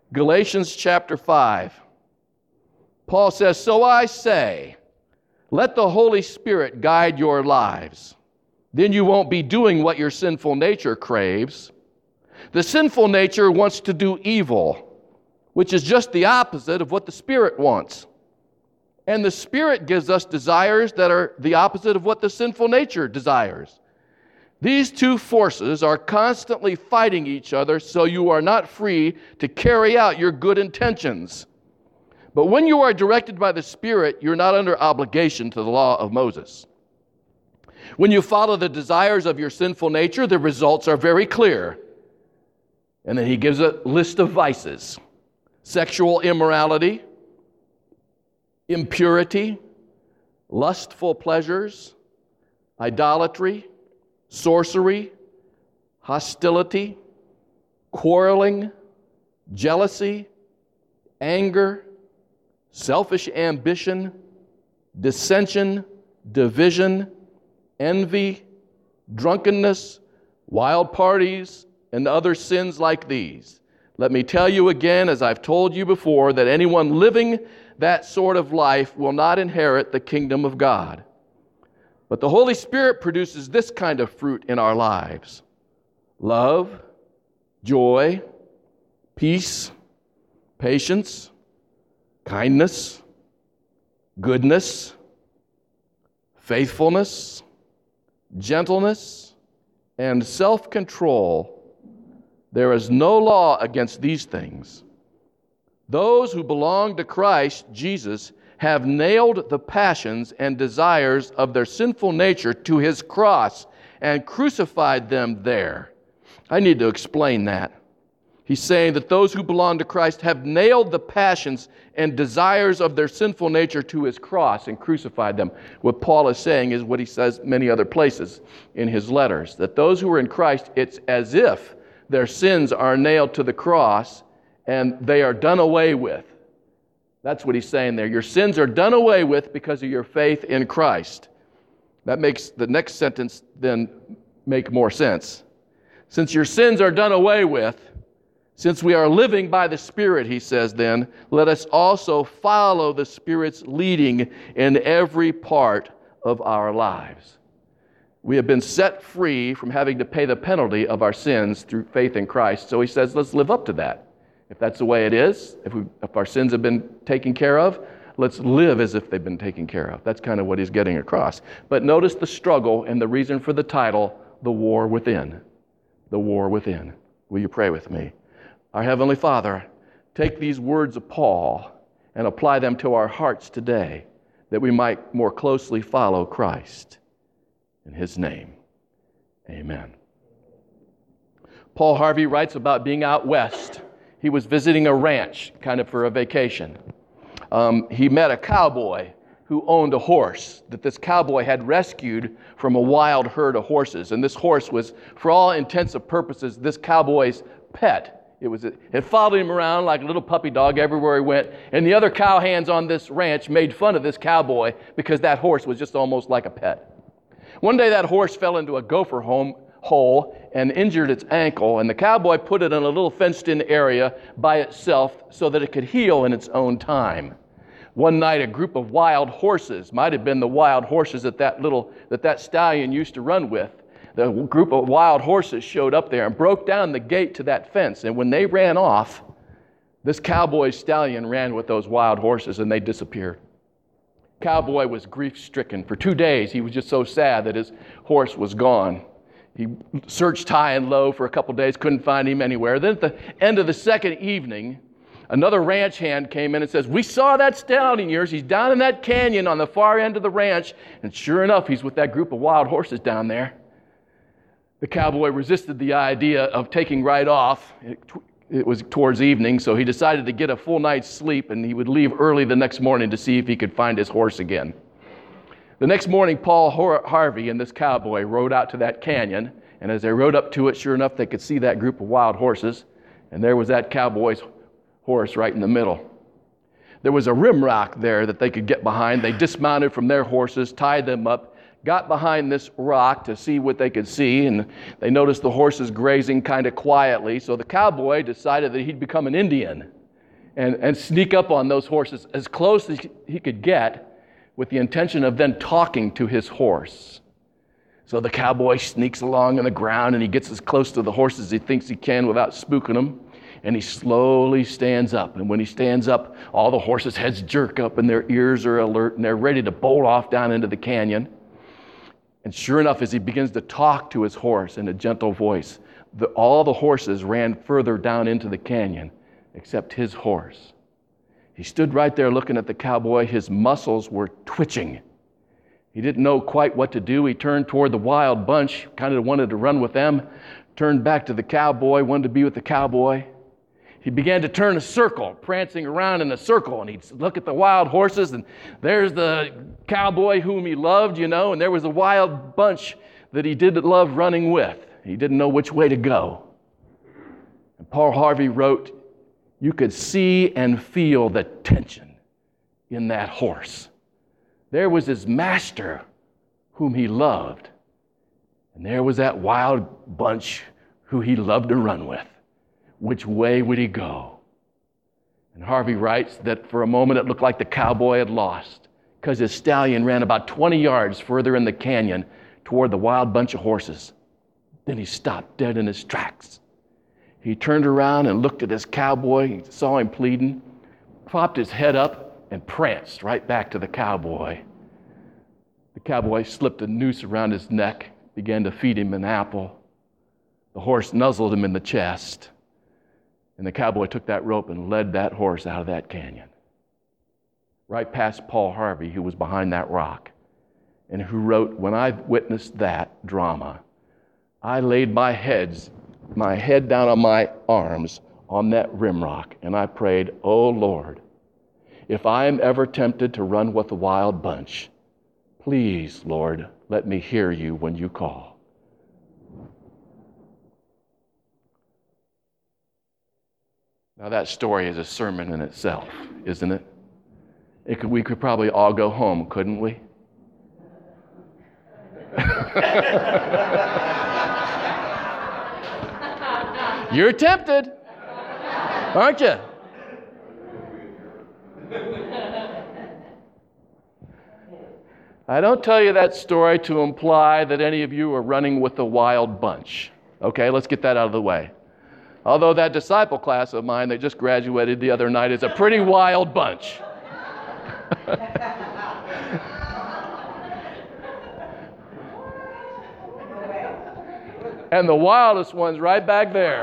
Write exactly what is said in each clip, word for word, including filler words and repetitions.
Galatians chapter five. Paul says, "So I say, let the Holy Spirit guide your lives. Then you won't be doing what your sinful nature craves. The sinful nature wants to do evil, which is just the opposite of what the Spirit wants. And the Spirit gives us desires that are the opposite of what the sinful nature desires. These two forces are constantly fighting each other, so you are not free to carry out your good intentions. But when you are directed by the Spirit, you're not under obligation to the law of Moses. When you follow the desires of your sinful nature, the results are very clear." And then he gives a list of vices: sexual immorality, impurity, lustful pleasures, idolatry, sorcery, hostility, quarreling, jealousy, anger, selfish ambition, dissension, division, envy, drunkenness, wild parties, and other sins like these. Let me tell you again, as I've told you before, that anyone living that sort of life will not inherit the kingdom of God. But the Holy Spirit produces this kind of fruit in our lives: love, joy, peace, patience, kindness, goodness, faithfulness, gentleness, and self-control. There is no law against these things. Those who belong to Christ Jesus have nailed the passions and desires of their sinful nature to his cross and crucified them there. I need to explain that. He's saying that those who belong to Christ have nailed the passions and desires of their sinful nature to his cross and crucified them. What Paul is saying is what he says many other places in his letters, that those who are in Christ, it's as if their sins are nailed to the cross and they are done away with. That's what he's saying there. Your sins are done away with because of your faith in Christ. That makes the next sentence then make more sense. Since your sins are done away with, since we are living by the Spirit, he says then, let us also follow the Spirit's leading in every part of our lives. We have been set free from having to pay the penalty of our sins through faith in Christ. So he says, let's live up to that. If that's the way it is, if, we, if our sins have been taken care of, let's live as if they've been taken care of. That's kind of what he's getting across. But notice the struggle and the reason for the title, The War Within. The War Within. Will you pray with me? Our Heavenly Father, take these words of Paul and apply them to our hearts today, that we might more closely follow Christ. In his name, amen. Paul Harvey writes about being out west. He was visiting a ranch, kind of for a vacation. Um, he met a cowboy who owned a horse that this cowboy had rescued from a wild herd of horses. And this horse was, for all intents and purposes, this cowboy's pet. It was, it followed him around like a little puppy dog everywhere he went. And the other cowhands on this ranch made fun of this cowboy because that horse was just almost like a pet. One day that horse fell into a gopher home, hole and injured its ankle, and the cowboy put it in a little fenced-in area by itself so that it could heal in its own time. One night, a group of wild horses, might have been the wild horses that that little that that stallion used to run with, the group of wild horses showed up there and broke down the gate to that fence. And when they ran off, this cowboy stallion ran with those wild horses, and they disappeared. Cowboy was grief-stricken. For two days, he was just so sad that his horse was gone. He searched high and low for a couple days, couldn't find him anywhere. Then at the end of the second evening, another ranch hand came in and says, "We saw that stallion of yours. He's down in that canyon on the far end of the ranch." And sure enough, he's with that group of wild horses down there. The cowboy resisted the idea of taking right off. It, it was towards evening, so he decided to get a full night's sleep, and he would leave early the next morning to see if he could find his horse again. The next morning, Paul Harvey and this cowboy rode out to that canyon, and as they rode up to it, sure enough, they could see that group of wild horses, and there was that cowboy's horse right in the middle. There was a rim rock there that they could get behind. They dismounted from their horses, tied them up, got behind this rock to see what they could see, and they noticed the horses grazing kind of quietly. So the cowboy decided that he'd become an Indian and, and sneak up on those horses as close as he could get with the intention of then talking to his horse. So the cowboy sneaks along on the ground, and he gets as close to the horses as he thinks he can without spooking them. And he slowly stands up. And when he stands up, all the horses' heads jerk up and their ears are alert and they're ready to bolt off down into the canyon. And sure enough, as he begins to talk to his horse in a gentle voice, the, all the horses ran further down into the canyon except his horse. He stood right there looking at the cowboy. His muscles were twitching. He didn't know quite what to do. He turned toward the wild bunch, kind of wanted to run with them, turned back to the cowboy, wanted to be with the cowboy. He began to turn a circle, prancing around in a circle, and he'd look at the wild horses, and there's the cowboy whom he loved, you know, and there was a wild bunch that he didn't love running with. He didn't know which way to go. And Paul Harvey wrote, you could see and feel the tension in that horse. There was his master whom he loved, and there was that wild bunch who he loved to run with. Which way would he go? And Harvey writes that for a moment it looked like the cowboy had lost because his stallion ran about twenty yards further in the canyon toward the wild bunch of horses. Then he stopped dead in his tracks. He turned around and looked at his cowboy. He saw him pleading, propped his head up, and pranced right back to the cowboy. The cowboy slipped a noose around his neck, began to feed him an apple. The horse nuzzled him in the chest. And the cowboy took that rope and led that horse out of that canyon, right past Paul Harvey, who was behind that rock, and who wrote, when I witnessed that drama, I laid my heads, my head down on my arms on that rim rock, and I prayed, oh Lord, if I am ever tempted to run with the wild bunch, please, Lord, let me hear you when you call. Now that story is a sermon in itself, isn't it? It could, we could probably all go home, couldn't we? You're tempted, aren't you? I don't tell you that story to imply that any of you are running with the wild bunch. Okay, let's get that out of the way. Although that disciple class of mine that just graduated the other night is a pretty wild bunch. And the wildest one's right back there.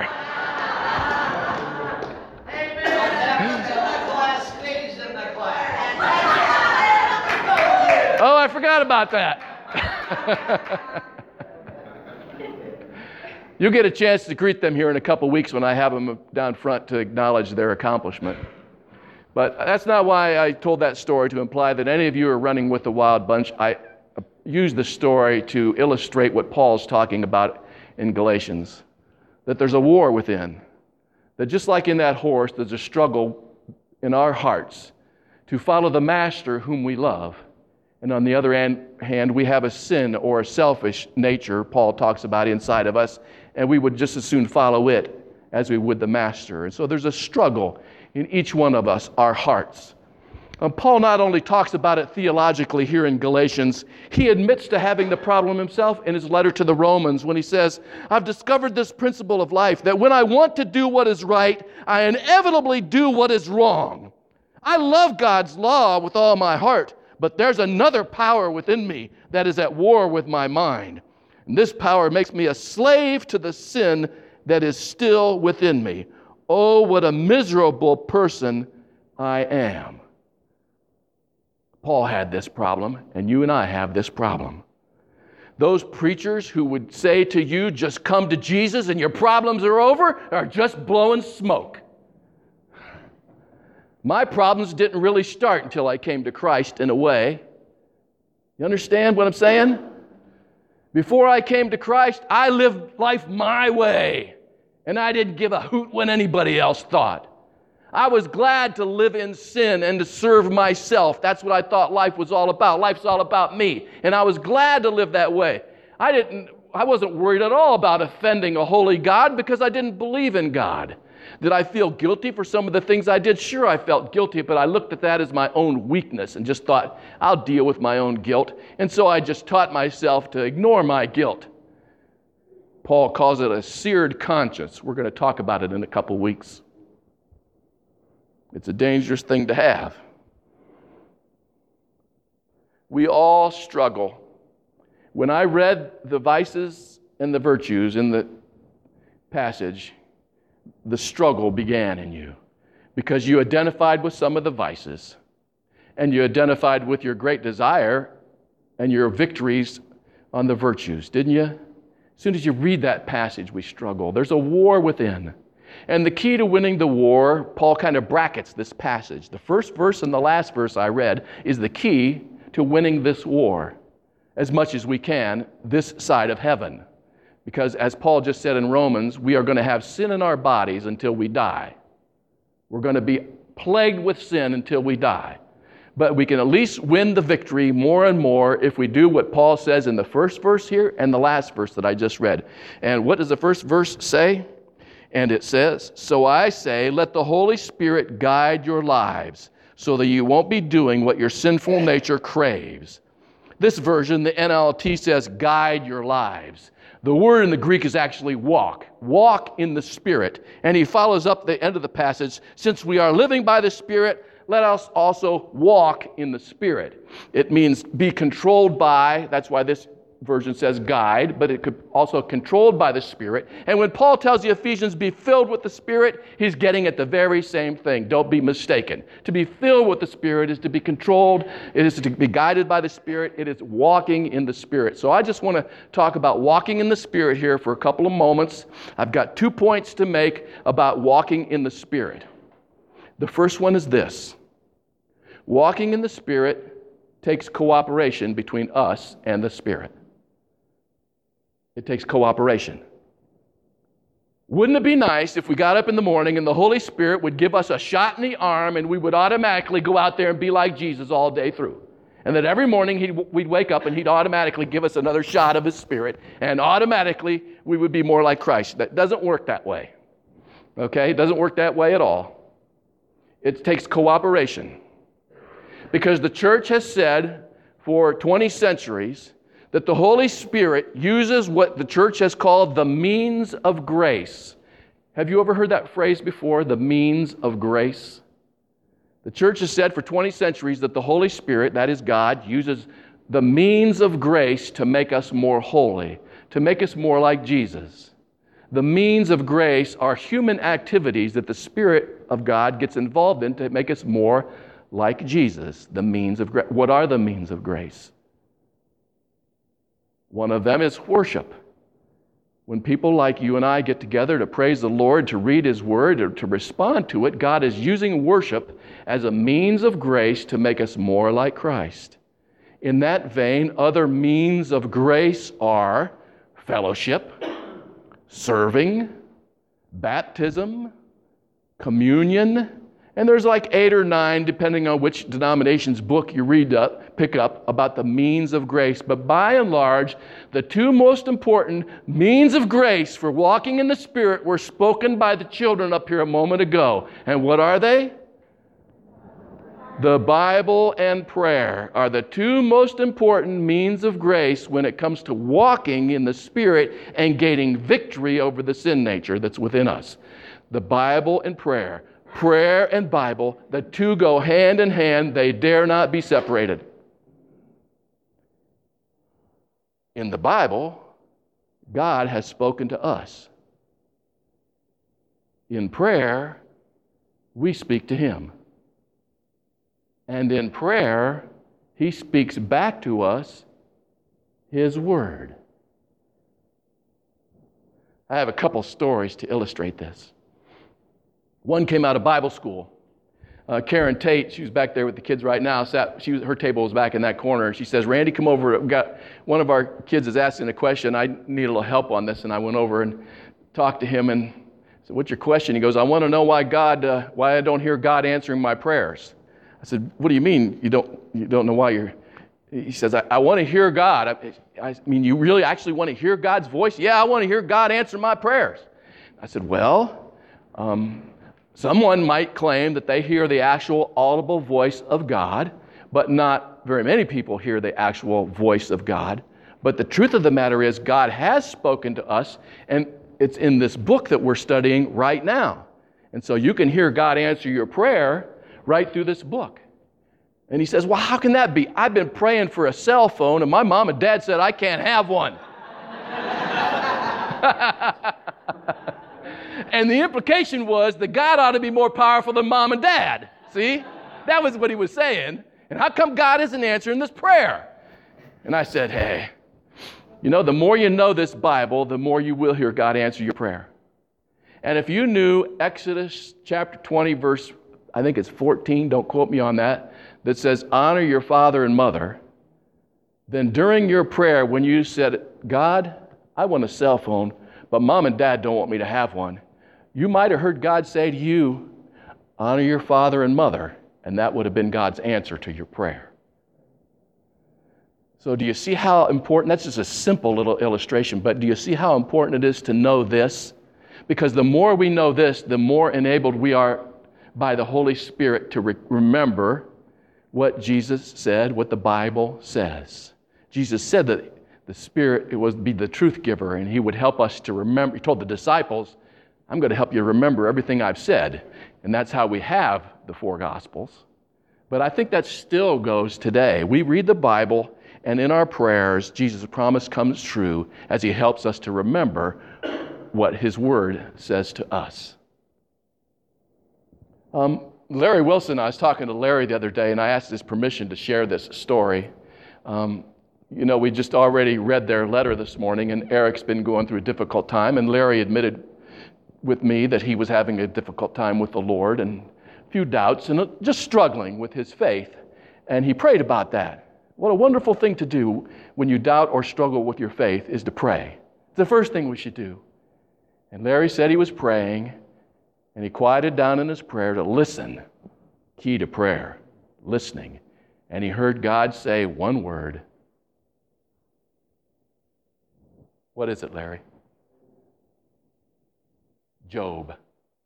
Oh, I forgot about that. You'll get a chance to greet them here in a couple weeks when I have them down front to acknowledge their accomplishment. But that's not why I told that story, to imply that any of you are running with the wild bunch. I used the story to illustrate what Paul's talking about in Galatians, that there's a war within, that just like in that horse, there's a struggle in our hearts to follow the master whom we love. And on the other hand, we have a sin or a selfish nature, Paul talks about, inside of us, and we would just as soon follow it as we would the master. And so there's a struggle in each one of us, our hearts. And Paul not only talks about it theologically here in Galatians, he admits to having the problem himself in his letter to the Romans when he says, I've discovered this principle of life, that when I want to do what is right, I inevitably do what is wrong. I love God's law with all my heart, but there's another power within me that is at war with my mind. And this power makes me a slave to the sin that is still within me. Oh, what a miserable person I am. Paul had this problem, and you and I have this problem. Those preachers who would say to you, just come to Jesus and your problems are over, are just blowing smoke. My problems didn't really start until I came to Christ, in a way. You understand what I'm saying? Before I came to Christ, I lived life my way, and I didn't give a hoot what anybody else thought. I was glad to live in sin and to serve myself. That's what I thought life was all about. Life's all about me. And I was glad to live that way. I didn't, I wasn't worried at all about offending a holy God because I didn't believe in God. Did I feel guilty for some of the things I did? Sure, I felt guilty, but I looked at that as my own weakness and just thought, I'll deal with my own guilt. And so I just taught myself to ignore my guilt. Paul calls it a seared conscience. We're going to talk about it in a couple weeks. It's a dangerous thing to have. We all struggle. When I read the vices and the virtues in the passage, the struggle began in you because you identified with some of the vices and you identified with your great desire and your victories on the virtues, didn't you? As soon as you read that passage, we struggle. There's a war within. And the key to winning the war, Paul kind of brackets this passage. The first verse and the last verse I read is the key to winning this war as much as we can this side of heaven. Because as Paul just said in Romans, we are going to have sin in our bodies until we die. We're going to be plagued with sin until we die. But we can at least win the victory more and more if we do what Paul says in the first verse here and the last verse that I just read. And what does the first verse say? And it says, so I say, let the Holy Spirit guide your lives so that you won't be doing what your sinful nature craves. This version, the N L T, says guide your lives. The word in the Greek is actually walk. Walk in the Spirit. And he follows up the end of the passage, since we are living by the Spirit, let us also walk in the Spirit. It means be controlled by, that's why this version says guide, but it could also controlled by the Spirit. And when Paul tells the Ephesians be filled with the Spirit, he's getting at the very same thing. Don't be mistaken. To be filled with the Spirit is to be controlled. It is to be guided by the Spirit. It is walking in the Spirit. So I just want to talk about walking in the Spirit here for a couple of moments. I've got two points to make about walking in the Spirit. The first one is this. Walking in the Spirit takes cooperation between us and the Spirit. It takes cooperation. Wouldn't it be nice if we got up in the morning and the Holy Spirit would give us a shot in the arm and we would automatically go out there and be like Jesus all day through? And that every morning he'd, we'd wake up and he'd automatically give us another shot of his Spirit and automatically we would be more like Christ. That doesn't work that way. Okay? It doesn't work that way at all. It takes cooperation. Because the church has said for twenty centuries that the Holy Spirit uses what the church has called the means of grace. Have you ever heard that phrase before, the means of grace? The church has said for twenty centuries that the Holy Spirit, that is God, uses the means of grace to make us more holy, to make us more like Jesus. The means of grace are human activities that the Spirit of God gets involved in to make us more like Jesus. The means of grace. What are the means of grace? One of them is worship. When people like you and I get together to praise the Lord, to read His Word, or to respond to it, God is using worship as a means of grace to make us more like Christ. In that vein, other means of grace are fellowship, serving, baptism, communion, and there's like eight or nine, depending on which denomination's book you read up, pick up, about the means of grace. But by and large, the two most important means of grace for walking in the Spirit were spoken by the children up here a moment ago. And what are they? The Bible and prayer are the two most important means of grace when it comes to walking in the Spirit and gaining victory over the sin nature that's within us. The Bible and prayer. Prayer and Bible, the two go hand in hand. They dare not be separated. In the Bible, God has spoken to us. In prayer, we speak to Him. And in prayer, He speaks back to us His Word. I have a couple stories to illustrate this. One came out of Bible school. Uh, Karen Tate, she was back there with the kids right now. Sat, she was, her table was back in that corner. She says, Randy, come over. We got, one of our kids is asking a question. I need a little help on this. And I went over and talked to him and said, what's your question? He goes, I want to know why God, uh, why I don't hear God answering my prayers. I said, what do you mean you don't you don't know why you're... He says, I, I want to hear God. I, I mean, you really actually want to hear God's voice? Yeah, I want to hear God answer my prayers. I said, well, um, someone might claim that they hear the actual audible voice of God, but not very many people hear the actual voice of God. But the truth of the matter is God has spoken to us, and it's in this book that we're studying right now. And so you can hear God answer your prayer right through this book. And he says, well, how can that be? I've been praying for a cell phone, and my mom and dad said I can't have one. And the implication was that God ought to be more powerful than mom and dad. See? That was what he was saying. And how come God isn't answering this prayer? And I said, hey, you know, the more you know this Bible, the more you will hear God answer your prayer. And if you knew Exodus chapter twenty, verse, I think it's fourteen, don't quote me on that, that says, honor your father and mother, then during your prayer, when you said, God, I want a cell phone, but mom and dad don't want me to have one, you might have heard God say to you, honor your father and mother, and that would have been God's answer to your prayer. So do you see how important, that's just a simple little illustration, but do you see how important it is to know this? Because the more we know this, the more enabled we are by the Holy Spirit to re- remember what Jesus said, what the Bible says. Jesus said that the Spirit it was be the truth giver, and he would help us to remember. He told the disciples, I'm going to help you remember everything I've said. And that's how we have the four Gospels. But I think that still goes today. We read the Bible, and in our prayers, Jesus' promise comes true as he helps us to remember what his word says to us. Um, Larry Wilson, I was talking to Larry the other day, and I asked his permission to share this story. Um, you know, we just already read their letter this morning, and Eric's been going through a difficult time, and Larry admitted with me that he was having a difficult time with the Lord and a few doubts and just struggling with his faith. And he prayed about that. What a wonderful thing to do when you doubt or struggle with your faith is to pray. It's the first thing we should do. And Larry said he was praying, and he quieted down in his prayer to listen. Key to prayer, listening. And he heard God say one word. What is it, Larry? Job.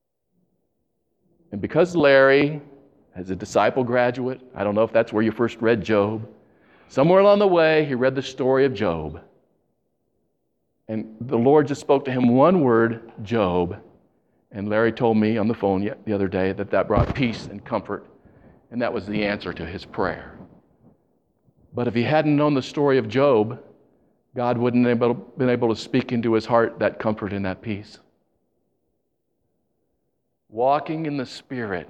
And because Larry, as a disciple graduate, I don't know if that's where you first read Job, somewhere along the way he read the story of Job. And the Lord just spoke to him one word, Job. And Larry told me on the phone the other day that that brought peace and comfort, and that was the answer to his prayer. But if he hadn't known the story of Job, God wouldn't have been able to speak into his heart that comfort and that peace. Walking in the Spirit.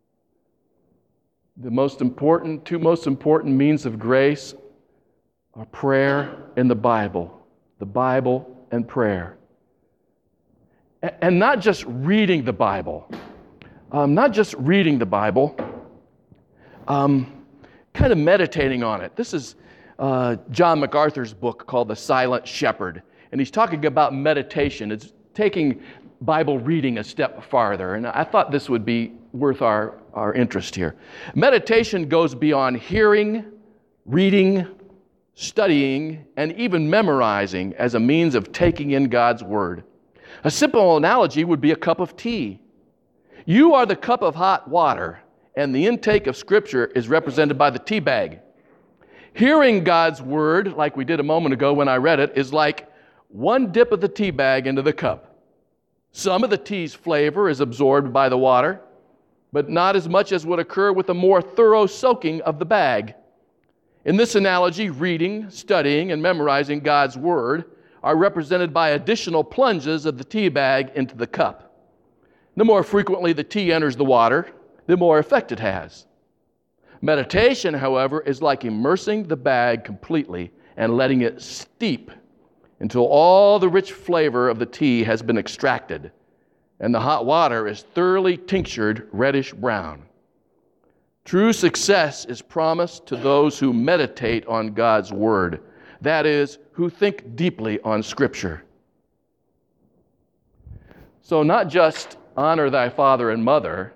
The most important, two most important means of grace are prayer and the Bible. The Bible and prayer. And not just reading the Bible. Um, not just reading the Bible. Um, kind of meditating on it. This is uh, John MacArthur's book called The Silent Shepherd. And he's talking about meditation. It's taking Bible reading a step farther. And I thought this would be worth our, our interest here. Meditation goes beyond hearing, reading, studying, and even memorizing as a means of taking in God's Word. A simple analogy would be a cup of tea. You are the cup of hot water, and the intake of Scripture is represented by the tea bag. Hearing God's Word, like we did a moment ago when I read it, is like one dip of the tea bag into the cup. Some of the tea's flavor is absorbed by the water, but not as much as would occur with a more thorough soaking of the bag. In this analogy, reading, studying, and memorizing God's Word are represented by additional plunges of the tea bag into the cup. The more frequently the tea enters the water, the more effect it has. Meditation, however, is like immersing the bag completely and letting it steep until all the rich flavor of the tea has been extracted and the hot water is thoroughly tinctured reddish brown. True success is promised to those who meditate on God's Word, that is, who think deeply on Scripture. So not just honor thy father and mother,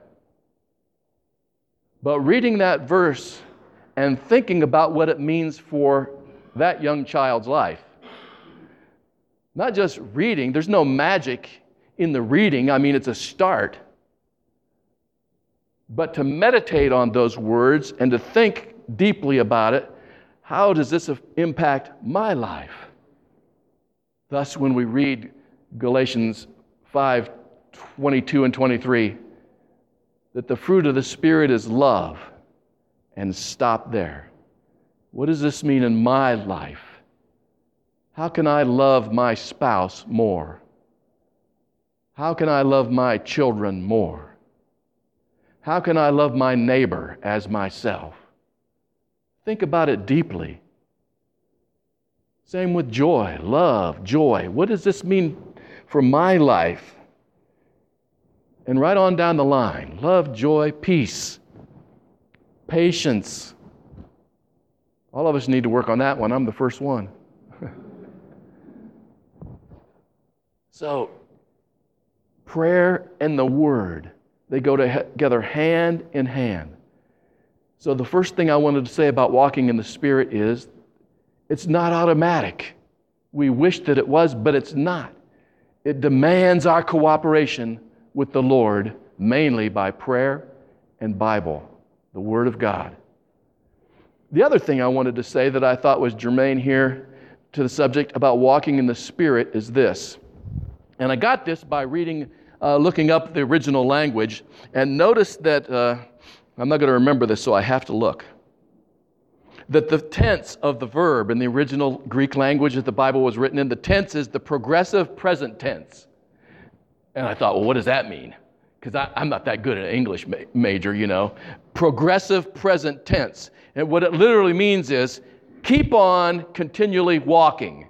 but reading that verse and thinking about what it means for that young child's life. Not just reading, there's no magic in the reading. I mean, it's a start. But to meditate on those words and to think deeply about it, how does this impact my life? Thus, when we read Galatians five, twenty-two and twenty-three, that the fruit of the Spirit is love, and stop there. What does this mean in my life? How can I love my spouse more? How can I love my children more? How can I love my neighbor as myself? Think about it deeply. Same with joy, love, joy. What does this mean for my life? And right on down the line, love, joy, peace, patience. All of us need to work on that one. I'm the first one. So, prayer and the Word, they go together hand in hand. So the first thing I wanted to say about walking in the Spirit is, it's not automatic. We wish that it was, but it's not. It demands our cooperation with the Lord, mainly by prayer and Bible, the Word of God. The other thing I wanted to say that I thought was germane here to the subject about walking in the Spirit is this. And I got this by reading, uh, looking up the original language, and notice that, uh, I'm not going to remember this, so I have to look, that the tense of the verb in the original Greek language that the Bible was written in, the tense is the progressive present tense. And I thought, well, what does that mean? Because I'm not that good at English ma- major, you know. Progressive present tense. And what it literally means is keep on continually walking.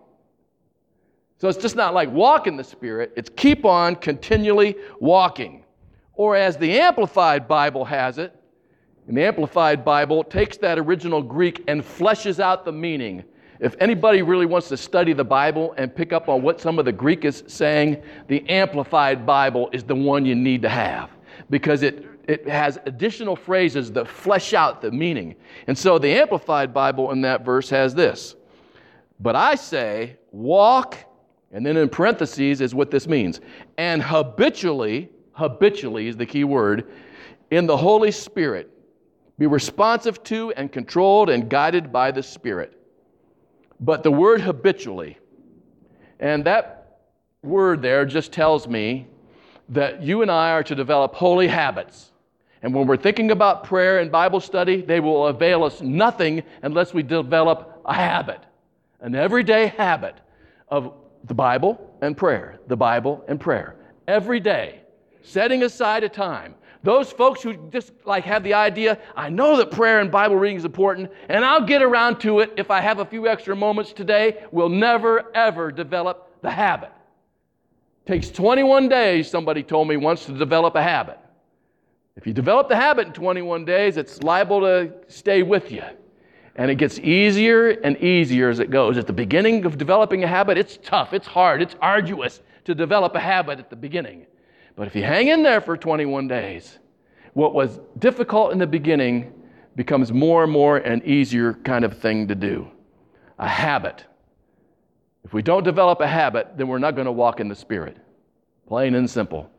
So it's just not like walk in the Spirit, it's keep on continually walking. Or as the Amplified Bible has it, and the Amplified Bible takes that original Greek and fleshes out the meaning. If anybody really wants to study the Bible and pick up on what some of the Greek is saying, the Amplified Bible is the one you need to have, because it, it has additional phrases that flesh out the meaning. And so the Amplified Bible in that verse has this: but I say, walk, and then in parentheses is what this means, and habitually, habitually is the key word, in the Holy Spirit, be responsive to and controlled and guided by the Spirit. But the word habitually, and that word there just tells me that you and I are to develop holy habits. And when we're thinking about prayer and Bible study, they will avail us nothing unless we develop a habit, an everyday habit of the Bible and prayer, the Bible and prayer. Every day, setting aside a time. Those folks who just like have the idea, I know that prayer and Bible reading is important, and I'll get around to it if I have a few extra moments today, will never, ever develop the habit. It takes twenty-one days, somebody told me once, to develop a habit. If you develop the habit in twenty-one days, it's liable to stay with you. And it gets easier and easier as it goes. At the beginning of developing a habit, it's tough, it's hard, it's arduous to develop a habit at the beginning. But if you hang in there for twenty-one days, what was difficult in the beginning becomes more and more an easier kind of thing to do. A habit. If we don't develop a habit, then we're not going to walk in the Spirit. Plain and simple.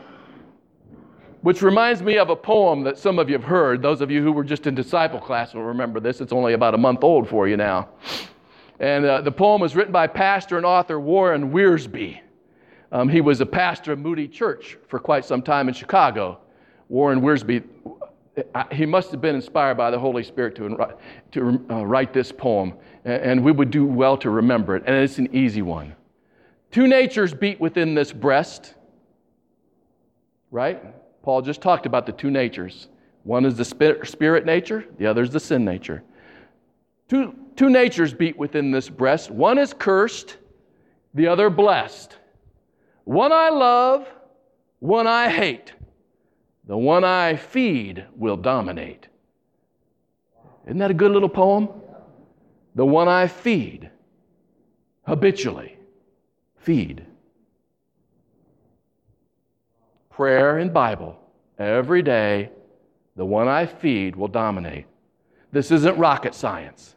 Which reminds me of a poem that some of you have heard. Those of you who were just in disciple class will remember this. It's only about a month old for you now. And uh, the poem was written by pastor and author Warren Wiersbe. Um, he was a pastor of Moody Church for quite some time in Chicago. Warren Wiersbe, he must have been inspired by the Holy Spirit to, to uh, write this poem. And we would do well to remember it. And it's an easy one. Two natures beat within this breast. Right? Paul just talked about the two natures. One is the spirit nature, the other is the sin nature. Two, two natures beat within this breast. One is cursed, the other blessed. One I love, one I hate. The one I feed will dominate. Isn't that a good little poem? The one I feed, habitually feed. prayer and Bible every day, the one I feed will dominate. This isn't rocket science.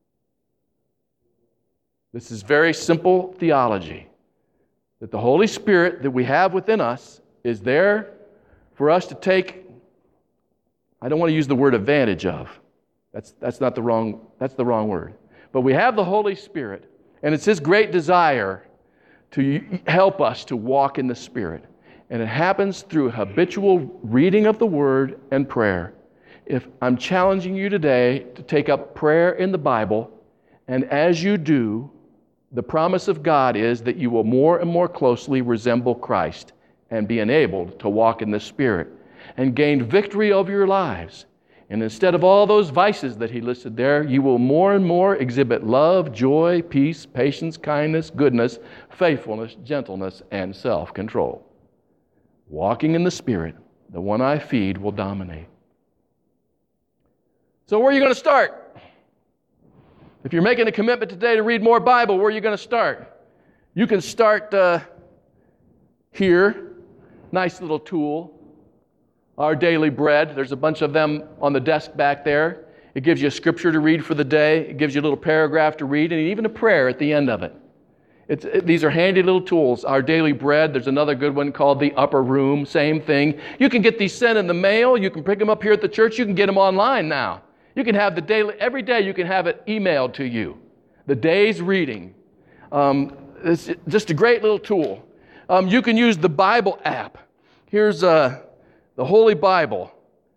This is very simple theology, that the Holy Spirit that we have within us is there for us to take, I don't want to use the word advantage of. That's, that's not the wrong, that's the wrong word. But we have the Holy Spirit, and it's His great desire to help us to walk in the Spirit. And it happens through habitual reading of the Word and prayer. If I'm challenging you today to take up prayer in the Bible, and as you do, the promise of God is that you will more and more closely resemble Christ and be enabled to walk in the Spirit and gain victory over your lives. And instead of all those vices that he listed there, you will more and more exhibit love, joy, peace, patience, kindness, goodness, faithfulness, gentleness, and self-control. Walking in the Spirit, the one I feed will dominate. So where are you going to start? If you're making a commitment today to read more Bible, where are you going to start? You can start uh, here. Nice little tool. Our Daily Bread. There's a bunch of them on the desk back there. It gives you a scripture to read for the day. It gives you a little paragraph to read, and even a prayer at the end of it. It's, it these are handy little tools. Our Daily Bread. There's another good one called The Upper Room. Same thing. You can get these sent in the mail. You can pick them up here at the church. You can get them online now. You can have the daily, every day you can have it emailed to you. The day's reading. Um, it's just a great little tool. Um, you can use the Bible app. Here's uh, the Holy Bible.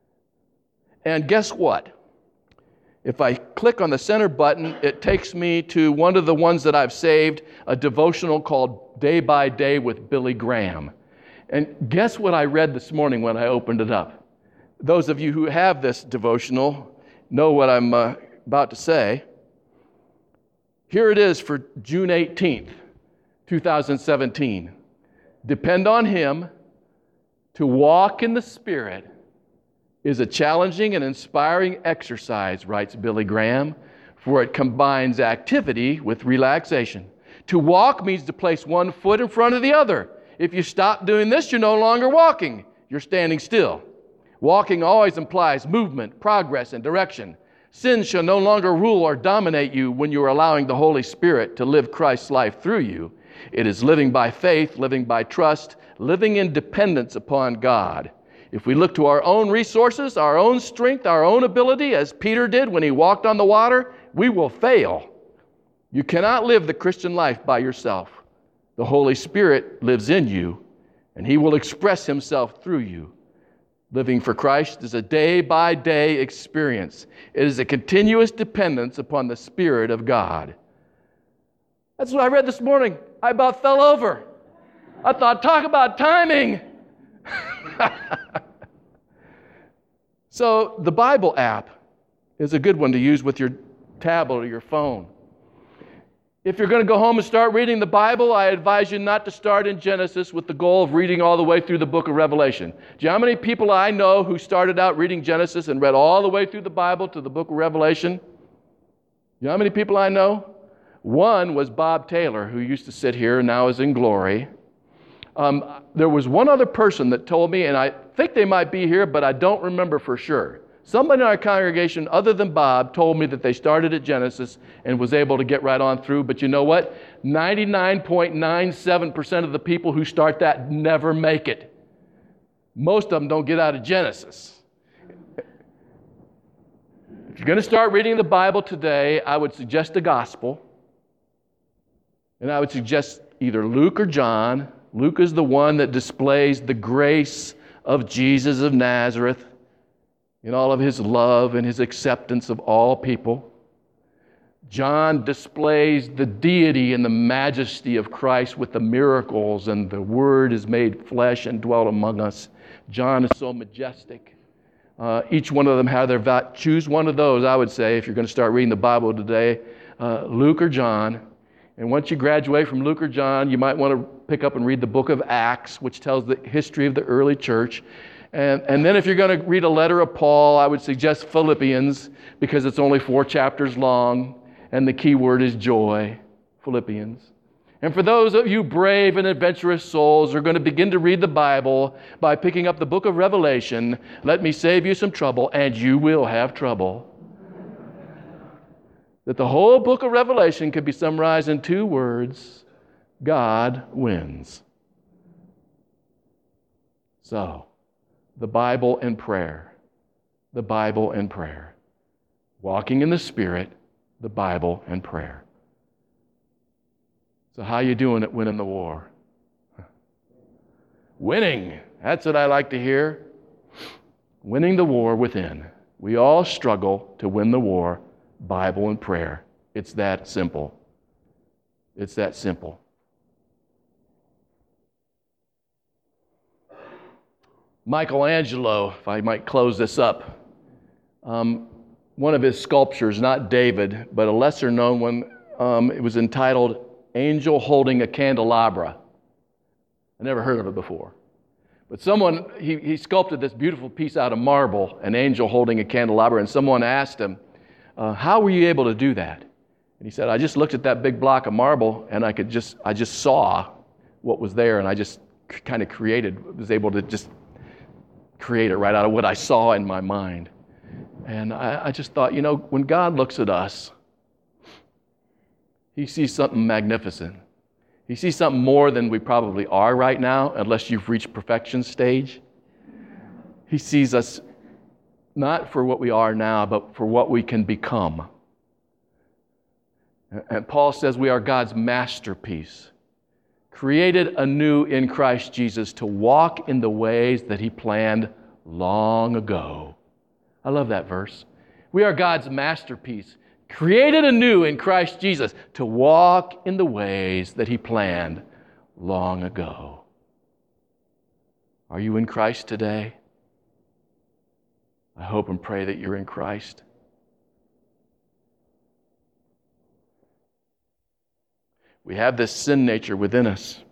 And guess what? If I click on the center button, it takes me to one of the ones that I've saved, a devotional called Day by Day with Billy Graham. And guess what I read this morning when I opened it up? Those of you who have this devotional know what I'm uh, about to say. Here it is for June eighteenth, twenty seventeen. Depend on Him. To walk in the Spirit is a challenging and inspiring exercise, writes Billy Graham, for it combines activity with relaxation. To walk means to place one foot in front of the other. If you stop doing this, you're no longer walking. You're standing still. Walking always implies movement, progress, and direction. Sin shall no longer rule or dominate you when you are allowing the Holy Spirit to live Christ's life through you. It is living by faith, living by trust, living in dependence upon God. If we look to our own resources, our own strength, our own ability, as Peter did when he walked on the water, we will fail. You cannot live the Christian life by yourself. The Holy Spirit lives in you, and He will express Himself through you. Living for Christ is a day-by-day experience. It is a continuous dependence upon the Spirit of God. That's what I read this morning. I about fell over. I thought, talk about timing. So the Bible app is a good one to use with your tablet or your phone. If you're going to go home and start reading the Bible, I advise you not to start in Genesis with the goal of reading all the way through the book of Revelation. Do you know how many people I know who started out reading Genesis and read all the way through the Bible to the book of Revelation? You know how many people I know? One was Bob Taylor, who used to sit here and now is in glory. Um, there was one other person that told me, and I think they might be here, but I don't remember for sure. Somebody in our congregation other than Bob told me that they started at Genesis and was able to get right on through. But you know what? ninety-nine point nine seven percent of the people who start that never make it. Most of them don't get out of Genesis. If you're going to start reading the Bible today, I would suggest the Gospel. And I would suggest either Luke or John. Luke is the one that displays the grace of Jesus of Nazareth in all of His love and His acceptance of all people. John displays the deity and the majesty of Christ with the miracles, and the Word is made flesh and dwelt among us. John is so majestic. Uh, each one of them have their value. Choose one of those, I would say, if you're going to start reading the Bible today, uh, Luke or John. And once you graduate from Luke or John, you might want to pick up and read the book of Acts, which tells the history of the early church. And, and then if you're going to read a letter of Paul, I would suggest Philippians, because it's only four chapters long, and the key word is joy, Philippians. And for those of you brave and adventurous souls who are going to begin to read the Bible by picking up the book of Revelation, let me save you some trouble, and you will have trouble. That the whole book of Revelation could be summarized in two words: God wins. So, the Bible and prayer. The Bible and prayer. Walking in the Spirit, the Bible and prayer. So how you doing at winning the war? Winning. That's what I like to hear. Winning the war within. We all struggle to win the war, Bible and prayer. It's that simple. It's that simple. Michelangelo, if I might close this up, um, one of his sculptures, not David, but a lesser known one, um, it was entitled Angel Holding a Candelabra. I never heard of it before. But someone, he, he sculpted this beautiful piece out of marble, an angel holding a candelabra, and someone asked him, uh, how were you able to do that? And he said, I just looked at that big block of marble, and I could just, I just saw what was there, and I just kind of created, was able to just create it right out of what I saw in my mind. And I, I just thought, you know, when God looks at us, He sees something magnificent. He sees something more than we probably are right now, unless you've reached perfection stage. He sees us not for what we are now, but for what we can become. And Paul says we are God's masterpiece, created anew in Christ Jesus to walk in the ways that He planned long ago. I love that verse. We are God's masterpiece, created anew in Christ Jesus to walk in the ways that He planned long ago. Are you in Christ today? I hope and pray that you're in Christ. We have this sin nature within us.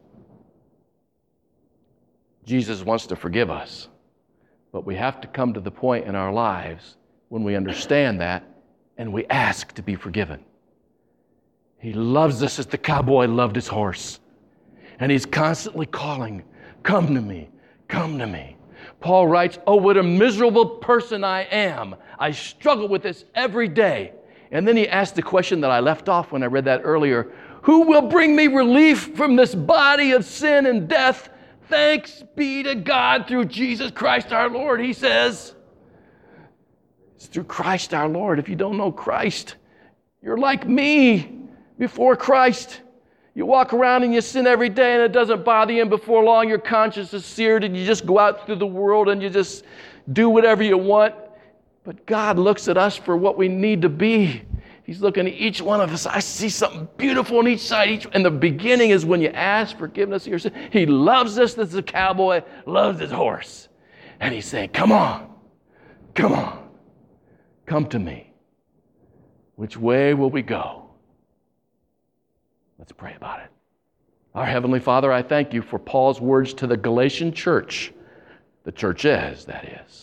Jesus wants to forgive us, but we have to come to the point in our lives when we understand that and we ask to be forgiven. He loves us as the cowboy loved his horse. And He's constantly calling, come to me, come to me. Paul writes, oh, what a miserable person I am. I struggle with this every day. And then he asked the question that I left off when I read that earlier. Who will bring me relief from this body of sin and death? Thanks be to God through Jesus Christ our Lord, he says. It's through Christ our Lord. If you don't know Christ, you're like me before Christ. You walk around and you sin every day and it doesn't bother you, and before long your conscience is seared and you just go out through the world and you just do whatever you want. But God looks at us for what we need to be. He's looking at each one of us. I see something beautiful on each side. Each, and the beginning is when you ask forgiveness of your sin. He loves us as a cowboy loves his horse. And He's saying, come on, come on, come to me. Which way will we go? Let's pray about it. Our Heavenly Father, I thank You for Paul's words to the Galatian church, the churches, that is,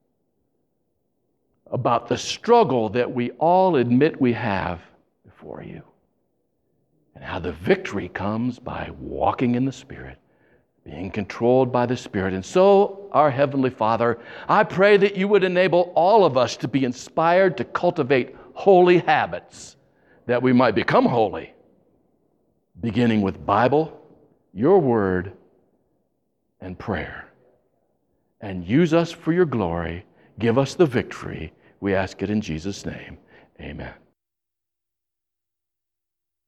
about the struggle that we all admit we have before You, and how the victory comes by walking in the Spirit, being controlled by the Spirit. And so, our Heavenly Father, I pray that You would enable all of us to be inspired to cultivate holy habits, that we might become holy, beginning with Bible, Your Word, and prayer. And use us for Your glory. Give us the victory. We ask it in Jesus' name. Amen.